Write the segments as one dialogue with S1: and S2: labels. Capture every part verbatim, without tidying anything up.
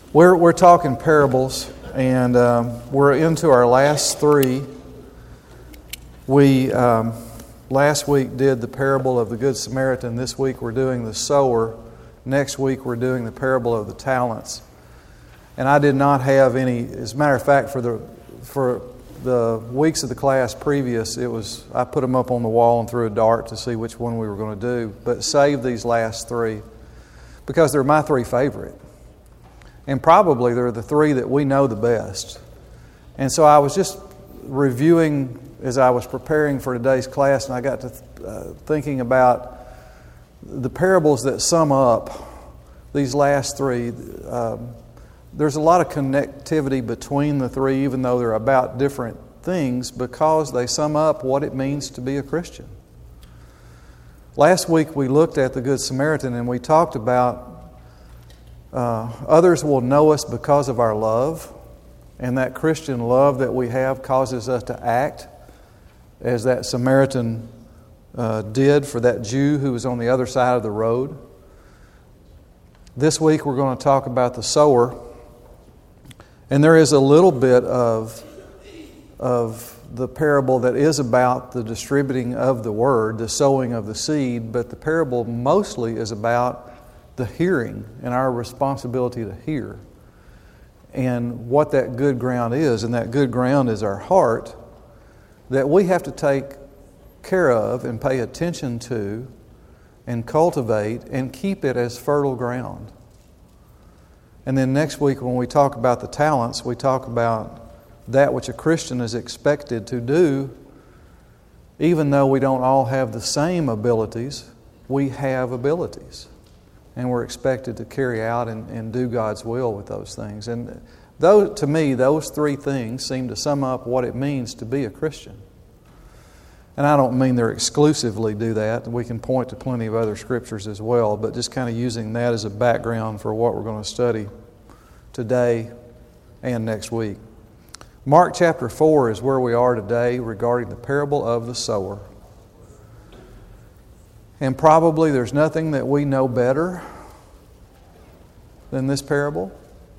S1: We're we're talking parables, and um, we're into our last three. We um, last week did the parable of the Good Samaritan. This week we're doing the sower. Next week we're doing the parable of the talents. And I did not have any. As a matter of fact, for the for the weeks of the class previous, it was I put them up on the wall and threw a dart to see which one we were going to do. But saved these last three because they're my three favorite. And probably they're the three that we know the best. And so I was just reviewing as I was preparing for today's class, and I got to uh, thinking about the parables that sum up these last three. Um, there's a lot of connectivity between the three, even though they're about different things, because they sum up what it means to be a Christian. Last week we looked at the Good Samaritan, and we talked about Uh, others will know us because of our love, and that Christian love that we have causes us to act as that Samaritan uh, did for that Jew who was on the other side of the road. This week we're going to talk about the sower, and there is a little bit of, of the parable that is about the distributing of the word, the sowing of the seed, but the parable mostly is about the hearing and our responsibility to hear and what that good ground is. And that good ground is our heart that we have to take care of and pay attention to and cultivate and keep it as fertile ground. And then next week when we talk about the talents, we talk about that which a Christian is expected to do. Even though we don't all have the same abilities, we have abilities. And we're expected to carry out and, and do God's will with those things. And those, to me, those three things seem to sum up what it means to be a Christian. And I don't mean they're exclusively do that. We can point to plenty of other scriptures as well, but just kind of using that as a background for what we're going to study today and next week. Mark chapter four is where we are today regarding the parable of the sower. And probably there's nothing that we know better than this parable.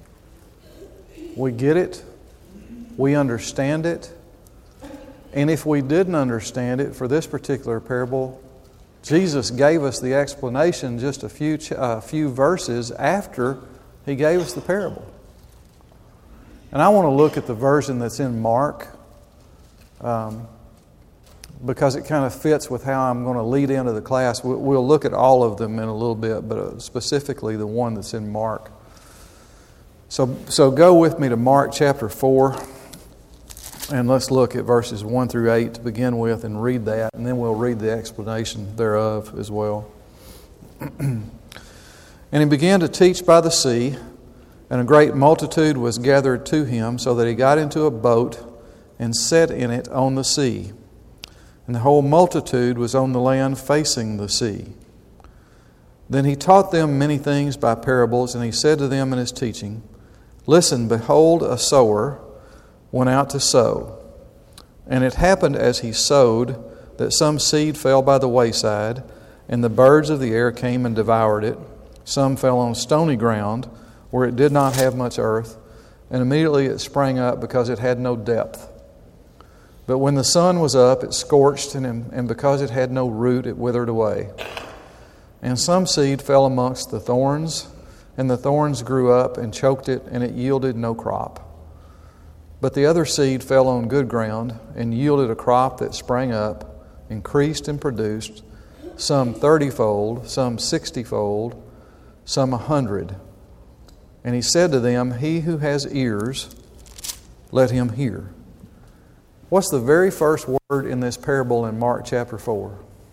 S1: We get it. We understand it. And if we didn't understand it for this particular parable, Jesus gave us the explanation just a few uh, few verses after He gave us the parable. And I want to look at the version that's in Mark, um, because it kind of fits with how I'm going to lead into the class. We'll look at all of them in a little bit, but specifically the one that's in Mark. So, so go with me to Mark chapter four, and let's look at verses one through eight to begin with and read that, and then we'll read the explanation thereof as well. And he began to teach by the sea, and a great multitude was gathered to him, so that he got into a boat and sat in it on the sea. And the whole multitude was on the land facing the sea. Then he taught them many things by parables, and he said to them in his teaching, "Listen, behold, a sower went out to sow. And it happened as he sowed that some seed fell by the wayside, and the birds of the air came and devoured it. Some fell on stony ground, where it did not have much earth, and immediately it sprang up because it had no depth. But when the sun was up, it scorched, and, and because it had no root, it withered away. And some seed fell amongst the thorns, and the thorns grew up and choked it, and it yielded no crop. But the other seed fell on good ground, and yielded a crop that sprang up, increased and produced, some thirtyfold, some sixtyfold, some a hundred. And he said to them, He who has ears, let him hear." What's the very first word in this parable in Mark chapter four?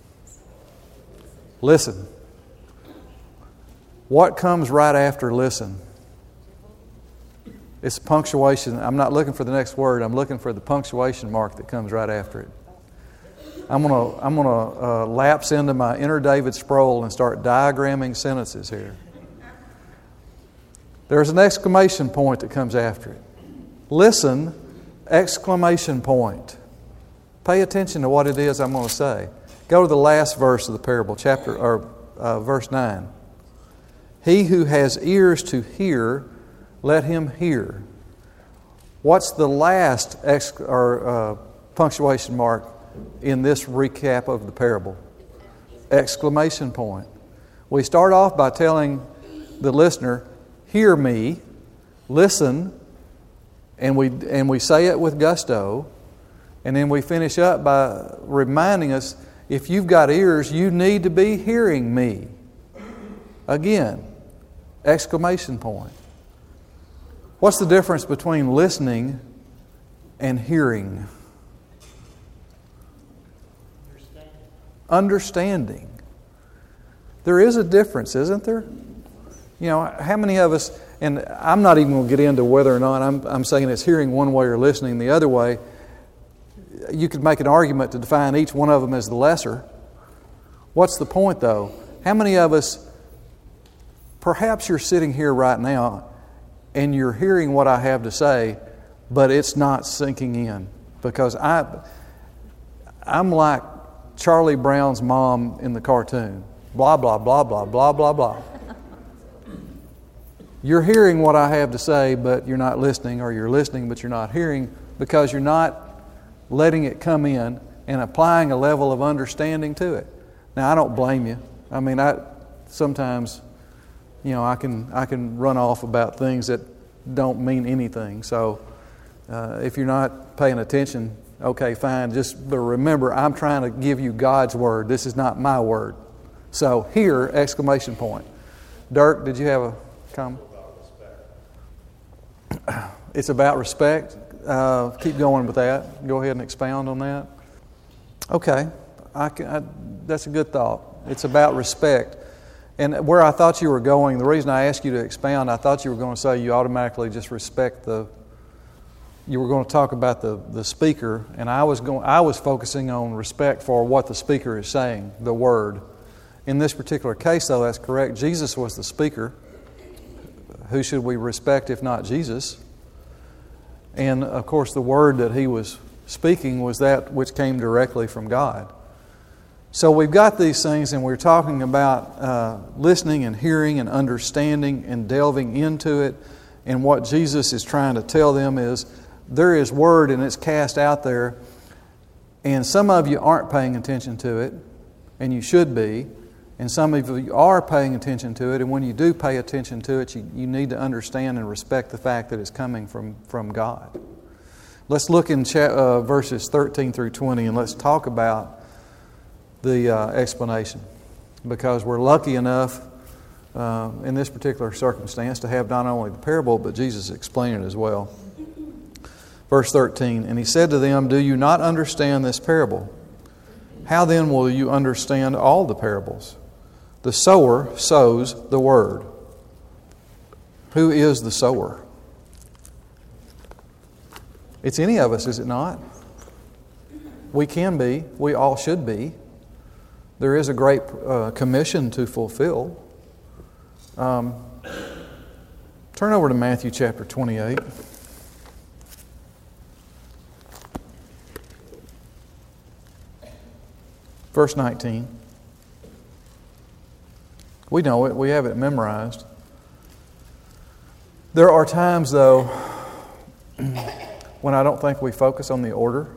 S1: Listen. What comes right after listen? It's punctuation. I'm not looking for the next word. I'm looking for the punctuation mark that comes right after it. I'm gonna I'm gonna uh, lapse into my inner David Sproul and start diagramming sentences here. There's an exclamation point that comes after it. Listen. Exclamation point. Pay attention to what it is I'm going to say. Go to the last verse of the parable, chapter or uh, verse nine. He who has ears to hear, Let him hear. What's the last ex- or uh, punctuation mark in this recap of the parable? Exclamation point. We start off by telling the listener, hear me, listen, and we and we say it with gusto, and then we finish up by reminding us, if you've got ears, you need to be hearing me. Again, exclamation point. What's the difference between listening and hearing? Understanding. Understanding. There is a difference, isn't there? You know, how many of us, and I'm not even going to get into whether or not I'm, I'm saying it's hearing one way or listening the other way. You could make an argument to define each one of them as the lesser. What's the point, though? How many of us, perhaps you're sitting here right now and you're hearing what I have to say, but it's not sinking in? Because I, I'm like Charlie Brown's mom in the cartoon. Blah, blah, blah, blah, blah, blah, blah. You're hearing what I have to say, but you're not listening, or you're listening, but you're not hearing, because you're not letting it come in and applying a level of understanding to it. Now, I don't blame you. I mean, I sometimes, you know, I can I can run off about things that don't mean anything. So, uh, if you're not paying attention, okay, fine. Just but remember, I'm trying to give you God's word. This is not my word. So, here, exclamation point. Dirk, did you have a comment? It's about respect. Uh, keep going with that. Go ahead and expound on that. Okay, I can, I, that's a good thought. It's about respect. And where I thought you were going, the reason I asked you to expound, I thought you were going to say you automatically just respect the. You were going to talk about the, the speaker, and I was going. I was focusing on respect for what the speaker is saying, the word. In this particular case, though, that's correct. Jesus was the speaker. Who should we respect if not Jesus? And, of course, the word that he was speaking was that which came directly from God. So we've got these things, and we're talking about uh, listening and hearing and understanding and delving into it. And what Jesus is trying to tell them is there is word, and it's cast out there, and some of you aren't paying attention to it, and you should be. And some of you are paying attention to it, and when you do pay attention to it, you, you need to understand and respect the fact that it's coming from, from God. Let's look in cha- uh, verses thirteen through twenty, and let's talk about the uh, explanation. Because we're lucky enough uh, in this particular circumstance to have not only the parable, but Jesus explain it as well. Verse thirteen, and he said to them, do you not understand this parable? How then will you understand all the parables? The sower sows the word. Who is the sower? It's any of us, is it not? We can be. We all should be. There is a great uh, commission to fulfill. Um, turn over to Matthew chapter twenty-eight. Verse nineteen. We know it. We have it memorized. There are times, though, when I don't think we focus on the order.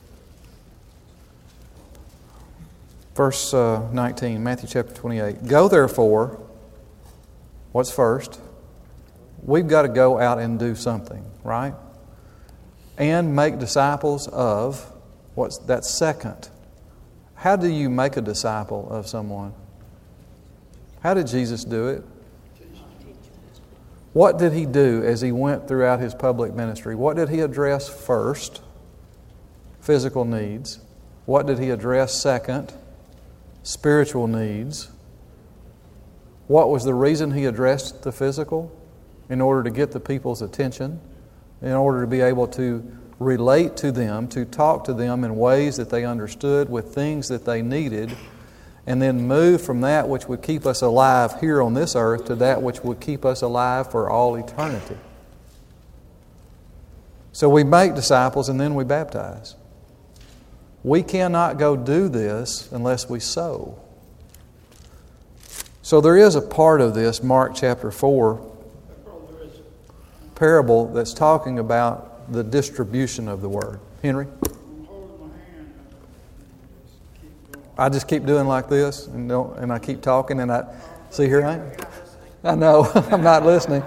S1: Verse uh, nineteen, Matthew chapter twenty-eight. Go therefore, what's first? We've got to go out and do something, right? And make disciples of, what's that second? How do you make a disciple of someone? How did Jesus do it? What did He do as He went throughout His public ministry? What did He address first? Physical needs. What did He address second? Spiritual needs. What was the reason He addressed the physical? In order to get the people's attention, in order to be able to relate to them, to talk to them in ways that they understood, with things that they needed, and then move from that which would keep us alive here on this earth to that which would keep us alive for all eternity. So we make disciples and then we baptize. We cannot go do this unless we sow. So there is a part of this, Mark chapter four. parable that's talking about the distribution of the word. Henry? I just keep doing like this, and don't, and I keep talking, and I see here I am. I know I'm not listening.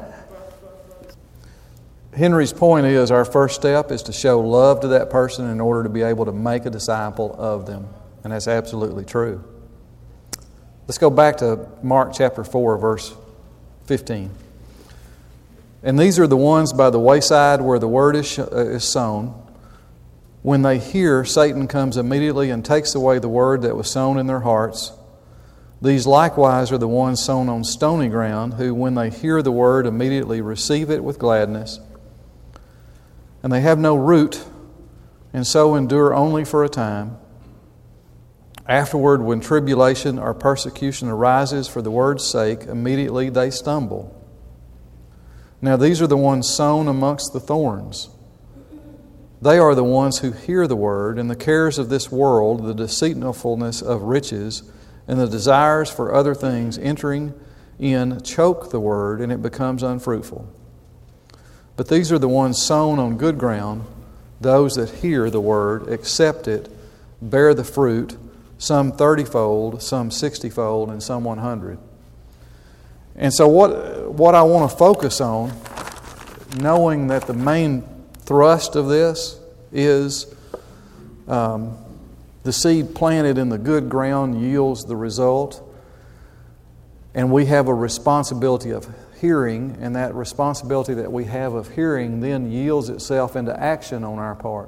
S1: Henry's point is our first step is to show love to that person in order to be able to make a disciple of them, and that's absolutely true. Let's go back to Mark chapter four, verse fifteen. And these are the ones by the wayside where the word is, is sown. When they hear, Satan comes immediately and takes away the word that was sown in their hearts. These likewise are the ones sown on stony ground, who when they hear the word immediately receive it with gladness. And they have no root, and so endure only for a time. Afterward, when tribulation or persecution arises for the word's sake, immediately they stumble. Now these are the ones sown amongst the thorns. They are the ones who hear the word, and the cares of this world, the deceitfulness of riches, and the desires for other things entering in choke the word, and it becomes unfruitful. But these are the ones sown on good ground, those that hear the word, accept it, bear the fruit, some thirty-fold, some sixty-fold, and some one hundred. And so what, what I want to focus on, knowing that the main thrust of this is um, the seed planted in the good ground yields the result. And we have a responsibility of hearing, and that responsibility that we have of hearing then yields itself into action on our part.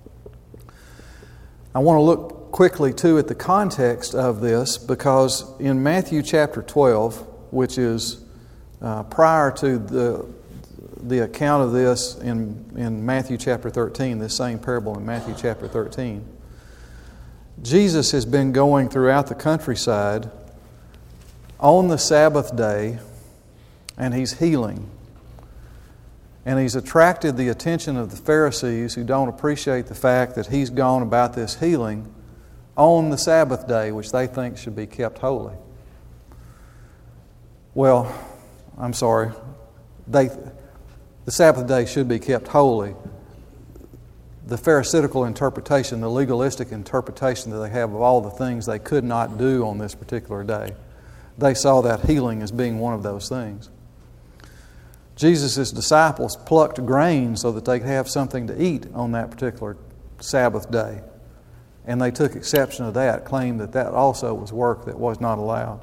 S1: I want to look quickly too at the context of this, because in Matthew chapter twelve, which is uh, prior to the the account of this in, in Matthew chapter thirteen, this same parable in Matthew chapter thirteen, Jesus has been going throughout the countryside on the Sabbath day, and He's healing. And He's attracted the attention of the Pharisees, who don't appreciate the fact that He's gone about this healing on the Sabbath day, which they think should be kept holy. Well, I'm sorry. They, the Sabbath day should be kept holy. The Pharisaical interpretation, the legalistic interpretation that they have of all the things they could not do on this particular day, they saw that healing as being one of those things. Jesus' disciples plucked grain so that they could have something to eat on that particular Sabbath day. And they took exception to that, claimed that that also was work that was not allowed.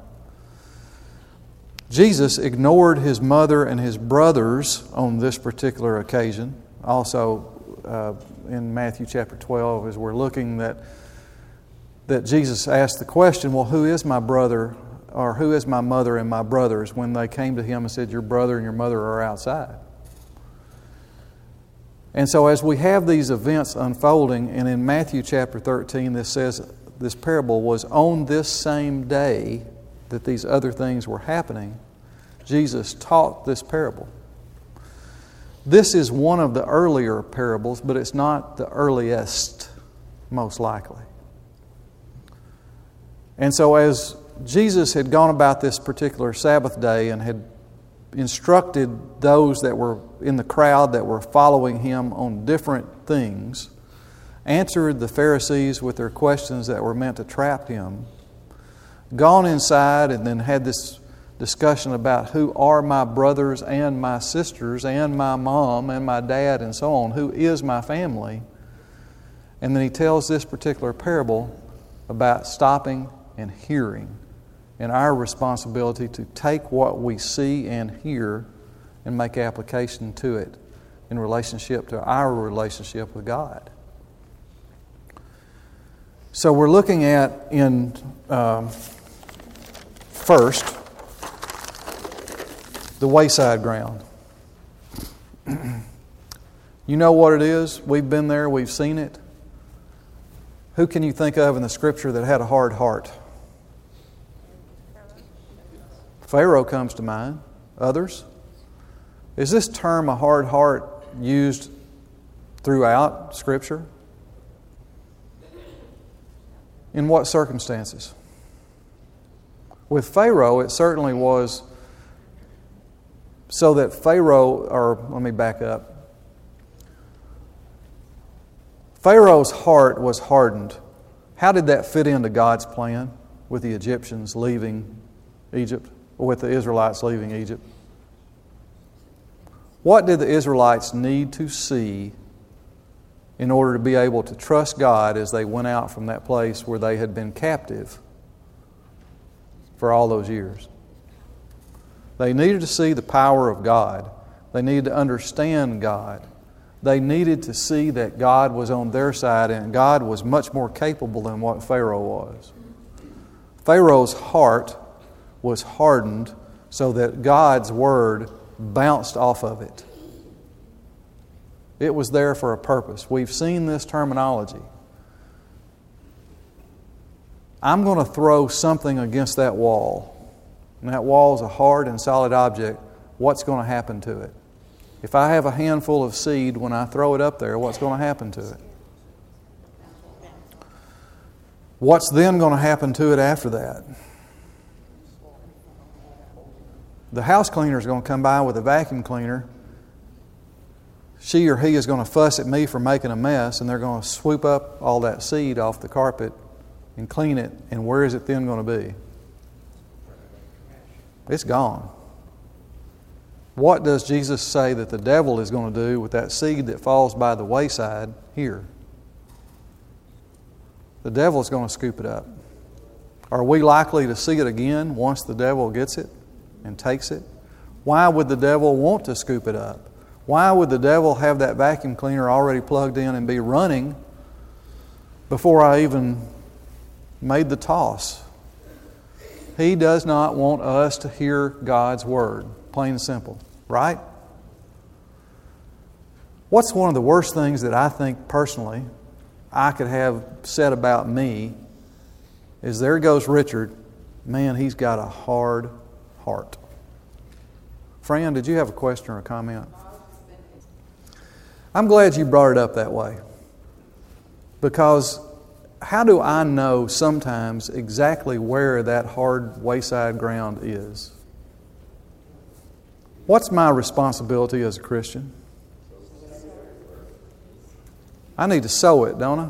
S1: Jesus ignored His mother and His brothers on this particular occasion. Also uh, in Matthew chapter twelve, as we're looking, that, that Jesus asked the question, well, who is my brother, or who is my mother and my brothers, when they came to Him and said, your brother and your mother are outside. And so as we have these events unfolding, and in Matthew chapter thirteen, this says this parable was on this same day that these other things were happening, Jesus taught this parable. This is one of the earlier parables, but it's not the earliest, most likely. And so as Jesus had gone about this particular Sabbath day and had instructed those that were in the crowd that were following Him on different things, answered the Pharisees with their questions that were meant to trap Him, gone inside and then had this discussion about who are my brothers and my sisters and my mom and my dad and so on, who is my family. And then He tells this particular parable about stopping and hearing, and our responsibility to take what we see and hear and make application to it in relationship to our relationship with God. So we're looking at in um, first the wayside ground. You know what it is? We've been there, we've seen it. Who can you think of in the Scripture that had a hard heart? Pharaoh comes to mind. Others? Is this term a hard heart used throughout Scripture? In what circumstances? With Pharaoh, it certainly was so that Pharaoh, or let me back up. Pharaoh's heart was hardened. How did that fit into God's plan with the Egyptians leaving Egypt, or with the Israelites leaving Egypt? What did the Israelites need to see in order to be able to trust God as they went out from that place where they had been captive for all those years? They needed to see the power of God. They needed to understand God. They needed to see that God was on their side and God was much more capable than what Pharaoh was. Pharaoh's heart was hardened so that God's word bounced off of it. It was there for a purpose. We've seen this terminology. I'm going to throw something against that wall. And that wall is a hard and solid object. What's going to happen to it? If I have a handful of seed, when I throw it up there, what's going to happen to it? What's then going to happen to it after that? The house cleaner is going to come by with a vacuum cleaner. She or he is going to fuss at me for making a mess, and they're going to swoop up all that seed off the carpet and clean it. And where is it then going to be? It's gone. What does Jesus say that the devil is going to do with that seed that falls by the wayside here? The devil is going to scoop it up. Are we likely to see it again once the devil gets it and takes it? Why would the devil want to scoop it up? Why would the devil have that vacuum cleaner already plugged in and be running before I even made the toss? He does not want us to hear God's word, plain and simple, right? What's one of the worst things that I think personally I could have said about me is there goes Richard. Man, he's got a hard heart. Fran, did you have a question or a comment? I'm glad you brought it up that way. Because how do I know sometimes exactly where that hard wayside ground is? What's my responsibility as a Christian? I need to sow it, don't I?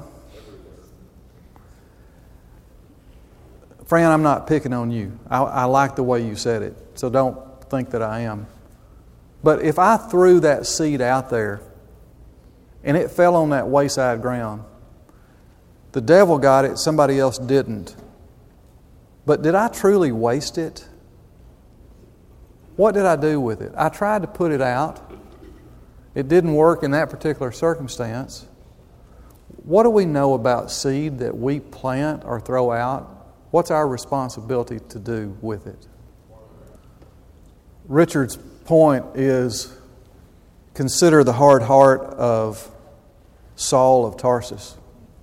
S1: Fran, I'm not picking on you. I, I like the way you said it, so don't think that I am. But if I threw that seed out there and it fell on that wayside ground, the devil got it, somebody else didn't. But did I truly waste it? What did I do with it? I tried to put it out. It didn't work in that particular circumstance. What do we know about seed that we plant or throw out? What's our responsibility to do with it? Richard's point is consider the hard heart of Saul of Tarsus.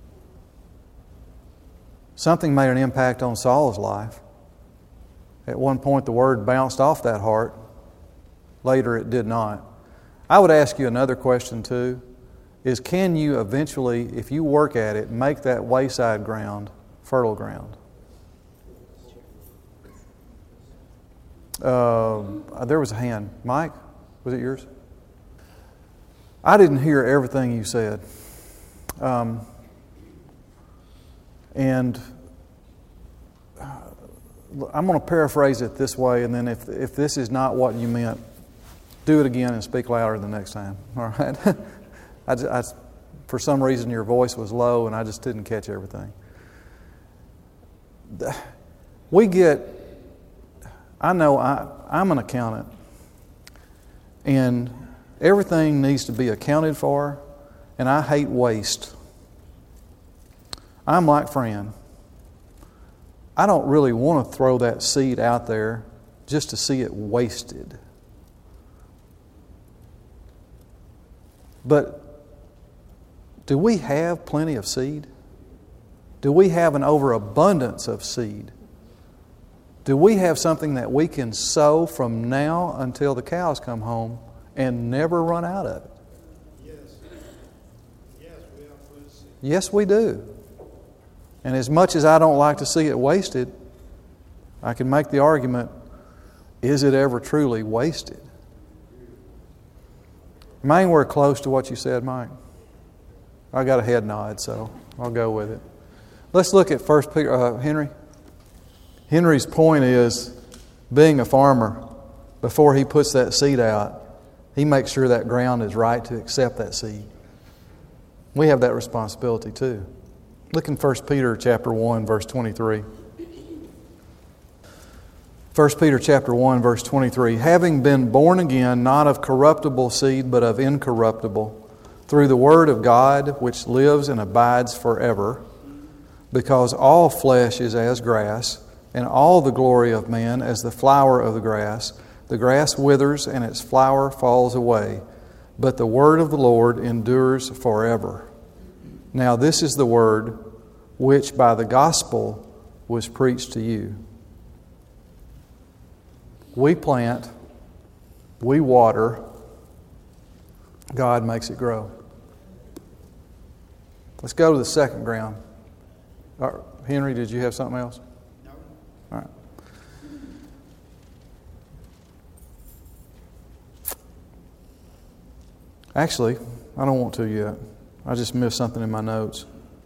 S1: Something made an impact on Saul's life. At one point the word bounced off that heart. Later it did not. I would ask you another question too. Is can you eventually, if you work at it, make that wayside ground fertile ground? Uh, there was a hand. Mike, was it yours? I didn't hear everything you said. Um, and I'm going to paraphrase it this way, and then if if this is not what you meant, do it again and speak louder the next time. All right? I, I, for some reason, your voice was low, and I just didn't catch everything. We get, I know I, I'm an accountant, and everything needs to be accounted for, and I hate waste. I'm like Fran. I don't really want to throw that seed out there just to see it wasted. But do we have plenty of seed? Do we have an overabundance of seed? Do we have something that we can sow from now until the cows come home and never run out of it?
S2: Yes. Yes, we have plenty of seed.
S1: Yes, we do. And as much as I don't like to see it wasted, I can make the argument, is it ever truly wasted? Am I anywhere close to what you said, Mike? I got a head nod, so I'll go with it. Let's look at First Peter. Uh, Henry. Henry's point is, being a farmer, before he puts that seed out, he makes sure that ground is right to accept that seed. We have that responsibility too. Look in First Peter chapter one, verse twenty-three. First Peter chapter one, verse twenty-three. Having been born again, not of corruptible seed, but of incorruptible, through the word of God, which lives and abides forever, because all flesh is as grass, and all the glory of man as the flower of the grass. The grass withers and its flower falls away, but the word of the Lord endures forever. Now this is the word which by the gospel was preached to you. We plant, we water, God makes it grow. Let's go to the second ground. Uh, Henry, did you have something else?
S2: No.
S1: All right. Actually, I don't want to yet. I just missed something in my notes.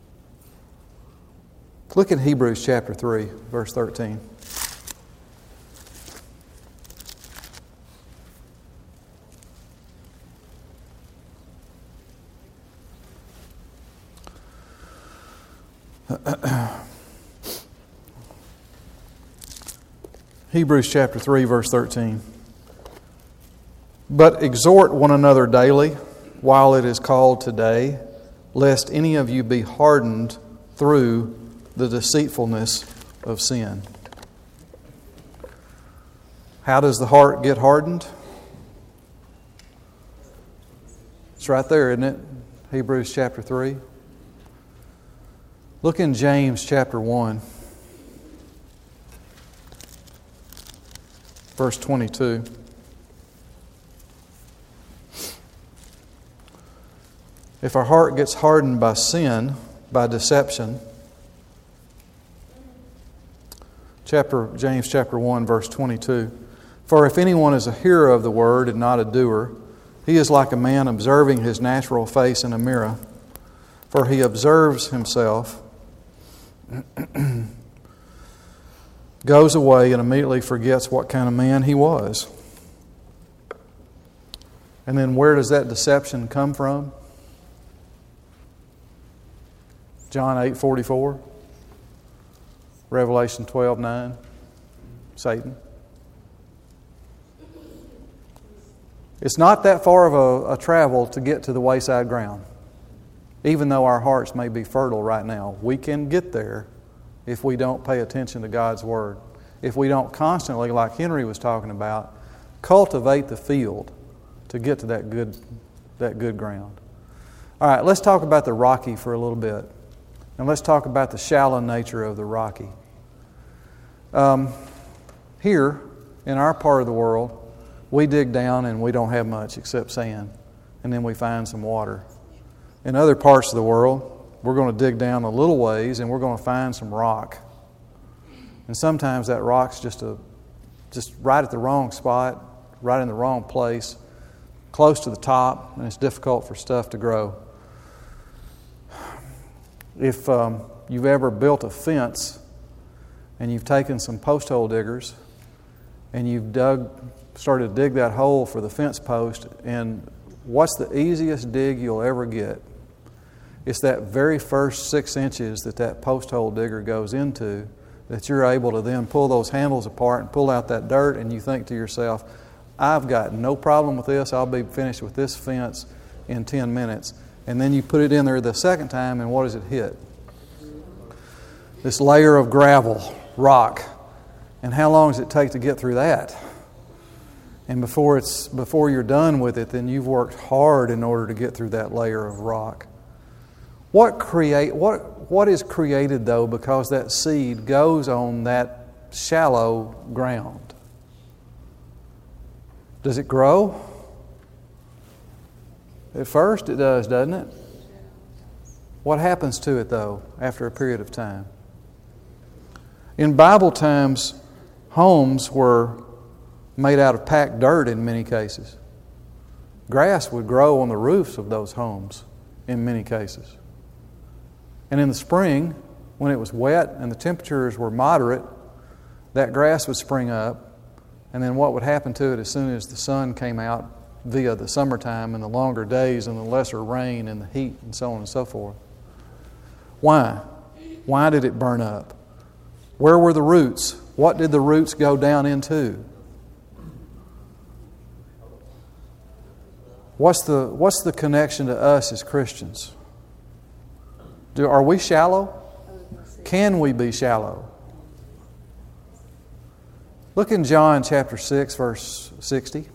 S1: Look at Hebrews chapter three, verse thirteen. Hebrews chapter three, verse thirteen. But exhort one another daily, while it is called today, lest any of you be hardened through the deceitfulness of sin. How does the heart get hardened? It's right there, isn't it? Hebrews chapter three. Look in James chapter one, verse twenty-two. If our heart gets hardened by sin, by deception, chapter James chapter one, verse twenty-two. For if anyone is a hearer of the word and not a doer, he is like a man observing his natural face in a mirror. For he observes himself, goes away and immediately forgets what kind of man he was. And then where does that deception come from? John eight forty-four, Revelation twelve nine, Satan. It's not that far of a, a travel to get to the wayside ground. Even though our hearts may be fertile right now, we can get there if we don't pay attention to God's Word. If we don't constantly, like Henry was talking about, cultivate the field to get to that good, that good ground. All right, let's talk about the rocky for a little bit. And let's talk about the shallow nature of the rocky. Um, here, in our part of the world, we dig down and we don't have much except sand. And then we find some water. In other parts of the world, we're going to dig down a little ways and we're going to find some rock. And sometimes that rock's just a, just right at the wrong spot, right in the wrong place, close to the top, and it's difficult for stuff to grow. If um, you've ever built a fence and you've taken some post hole diggers and you've dug, started to dig that hole for the fence post, and what's the easiest dig you'll ever get? It's that very first six inches that that post hole digger goes into that you're able to then pull those handles apart and pull out that dirt, and you think to yourself, I've got no problem with this. I'll be finished with this fence in ten minutes. And then you put it in there the second time, and what does it hit? This layer of gravel, rock. And how long does it take to get through that? And before it's before you're done with it, then you've worked hard in order to get through that layer of rock. What create what what is created though because that seed goes on that shallow ground? Does it grow? At first it does, doesn't it? What happens to it though after a period of time? In Bible times, homes were made out of packed dirt in many cases. Grass would grow on the roofs of those homes in many cases. And in the spring, when it was wet and the temperatures were moderate, that grass would spring up. And then what would happen to it as soon as the sun came out via the summertime and the longer days and the lesser rain and the heat and so on and so forth? Why? Why did it burn up? Where were the roots? What did the roots go down into? What's the, what's the connection to us as Christians? Do, are we shallow? Can we be shallow? Look in John chapter six, verse sixty.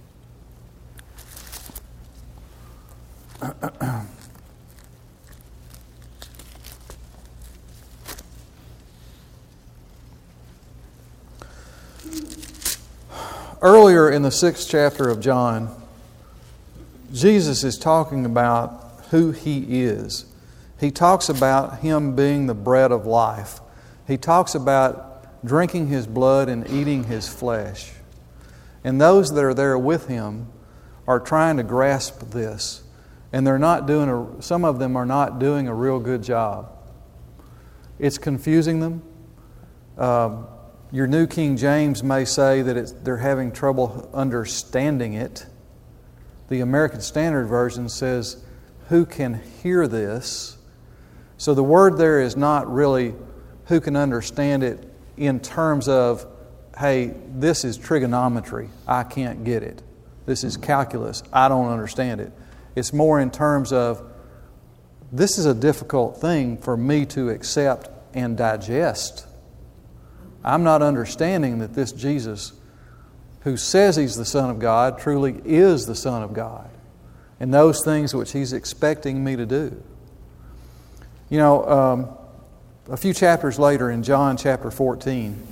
S1: Earlier in the sixth chapter of John, Jesus is talking about who He is. He talks about Him being the bread of life. He talks about drinking His blood and eating His flesh. And those that are there with Him are trying to grasp this. And they're not doing a, some of them are not doing a real good job. It's confusing them. Um, your New King James may say that it's, they're having trouble understanding it. The American Standard Version says, who can hear this? So the word there is not really who can understand it in terms of, hey, this is trigonometry, I can't get it. This is calculus, I don't understand it. It's more in terms of, this is a difficult thing for me to accept and digest. I'm not understanding that this Jesus, who says He's the Son of God, truly is the Son of God. And those things which He's expecting me to do. You know, um, a few chapters later in John chapter fourteen,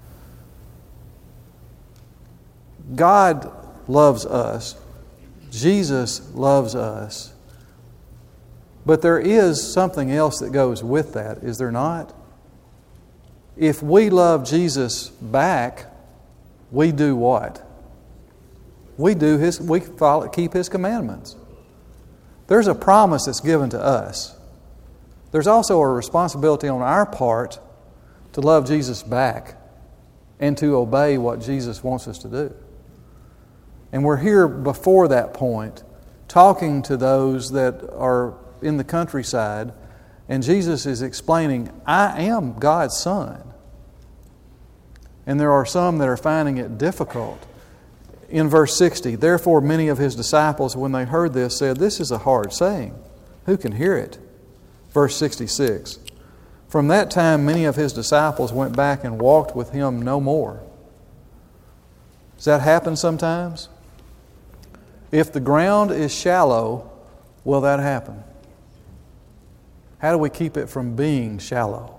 S1: God loves us. Jesus loves us. But there is something else that goes with that, is there not? If we love Jesus back, we do what? We do His. We follow, keep His commandments. There's a promise that's given to us. There's also a responsibility on our part to love Jesus back and to obey what Jesus wants us to do. And we're here before that point, talking to those that are in the countryside, and Jesus is explaining, I am God's Son. And there are some that are finding it difficult. In verse sixty, therefore many of His disciples, when they heard this, said, this is a hard saying. Who can hear it? Verse sixty-six, from that time many of His disciples went back and walked with Him no more. Does that happen sometimes? If the ground is shallow, will that happen? How do we keep it from being shallow?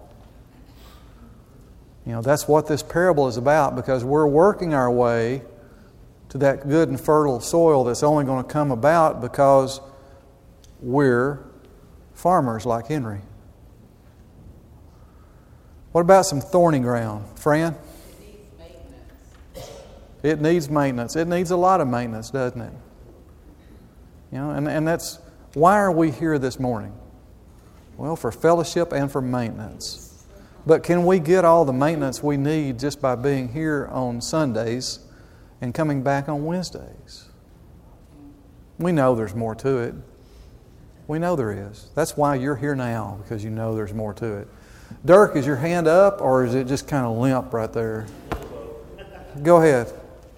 S1: You know, that's what this parable is about, because we're working our way to that good and fertile soil that's only going to come about because we're farmers like Henry. What about some thorny ground? Fran?
S3: It needs maintenance.
S1: It needs maintenance. It needs a lot of maintenance, doesn't it? You know, and, and that's, why are we here this morning? Well, for fellowship and for maintenance. But can we get all the maintenance we need just by being here on Sundays and coming back on Wednesdays? We know there's more to it. We know there is. That's why you're here now, because you know there's more to it. Dirk, is your hand up or is it just kind of limp right there? Go ahead.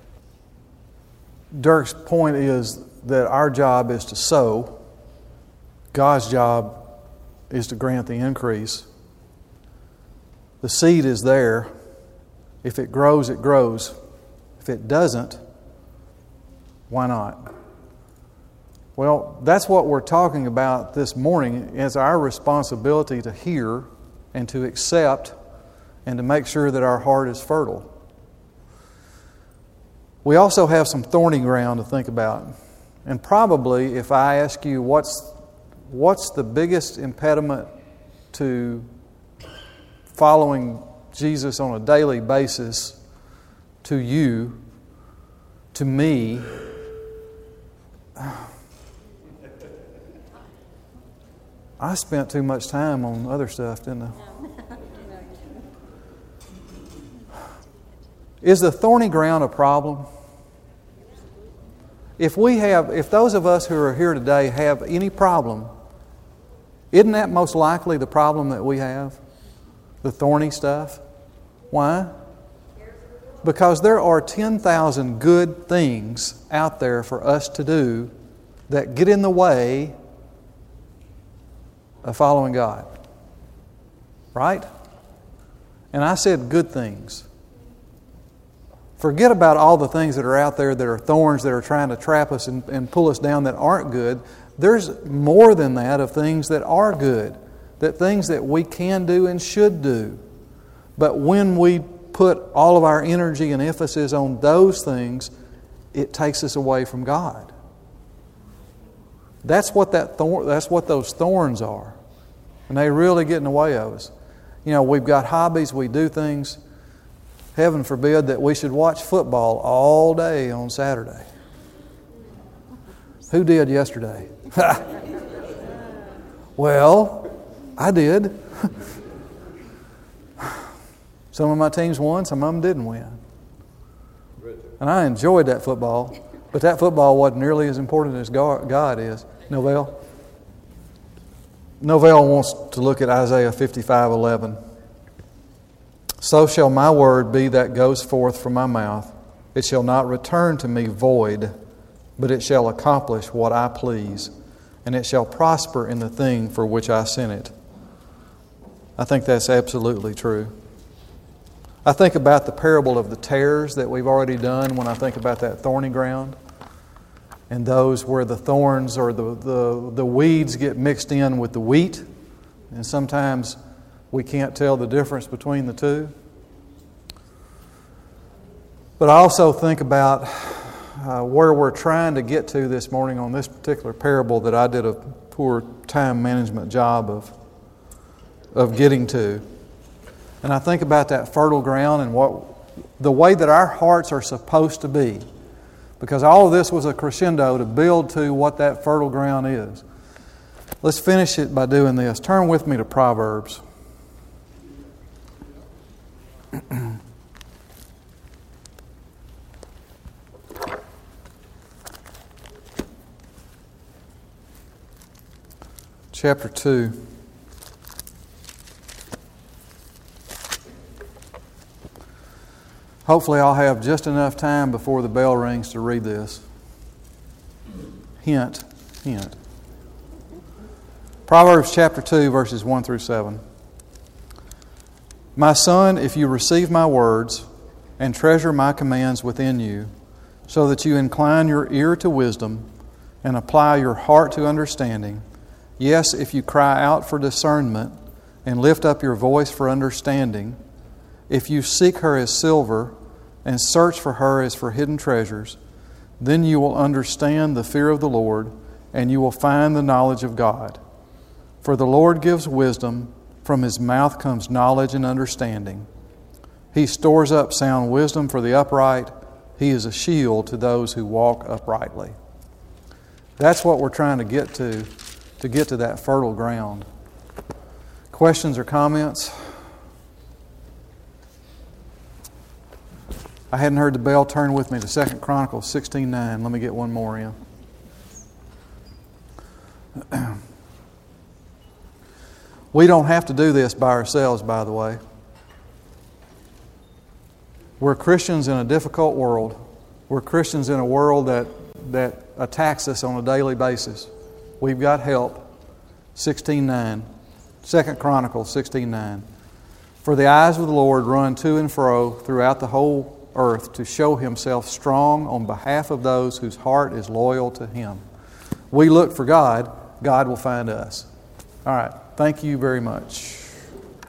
S1: Dirk's point is that our job is to sow. God's job is to grant the increase. The seed is there. If it grows, it grows. If it doesn't, why not? Well, that's what we're talking about this morning, is our responsibility to hear and to accept and to make sure that our heart is fertile. We also have some thorny ground to think about. And probably if I ask you what's what's the biggest impediment to following Jesus on a daily basis, to you, to me, I spent too much time on other stuff, didn't I? Is the thorny ground a problem? If we have, if those of us who are here today have any problem, isn't that most likely the problem that we have? The thorny stuff? Why? Because there are ten thousand good things out there for us to do that get in the way of following God. Right? And I said good things. Forget about all the things that are out there that are thorns that are trying to trap us and, and pull us down that aren't good. There's more than that of things that are good, that things that we can do and should do. But when we put all of our energy and emphasis on those things, it takes us away from God. That's what that thorn, that's what those thorns are. And they really get in the way of us. You know, we've got hobbies, we do things. Heaven forbid that we should watch football all day on Saturday. Who did yesterday? Well, I did. Some of my teams won, some of them didn't win. And I enjoyed that football, but that football wasn't nearly as important as God is. Novell? Novell wants to look at Isaiah fifty-five eleven. So shall my word be that goes forth from my mouth. It shall not return to me void, but it shall accomplish what I please, and it shall prosper in the thing for which I sent it. I think that's absolutely true. I think about the parable of the tares that we've already done when I think about that thorny ground, and those where the thorns or the, the, the weeds get mixed in with the wheat, and sometimes we can't tell the difference between the two. But I also think about uh, where we're trying to get to this morning on this particular parable that I did a poor time management job of, of getting to. And I think about that fertile ground and what the way that our hearts are supposed to be. Because all of this was a crescendo to build to what that fertile ground is. Let's finish it by doing this. Turn with me to Proverbs. Chapter two. Hopefully I'll have just enough time before the bell rings to read this. Hint, hint. Proverbs chapter two, verses one through seven. My son, if you receive my words and treasure my commands within you, so that you incline your ear to wisdom and apply your heart to understanding, yes, if you cry out for discernment and lift up your voice for understanding, if you seek her as silver and search for her as for hidden treasures, then you will understand the fear of the Lord and you will find the knowledge of God. For the Lord gives wisdom, from His mouth comes knowledge and understanding. He stores up sound wisdom for the upright. He is a shield to those who walk uprightly. That's what we're trying to get to, to get to that fertile ground. Questions or comments? I hadn't heard the bell. Turn with me to Second Chronicles sixteen nine. Let me get one more in. We don't have to do this by ourselves, by the way. We're Christians in a difficult world. We're Christians in a world that, that attacks us on a daily basis. We've got help. sixteen nine. Second Chronicles sixteen nine. For the eyes of the Lord run to and fro throughout the whole earth to show Himself strong on behalf of those whose heart is loyal to Him. We look for God, God will find us. All right. Thank you very much.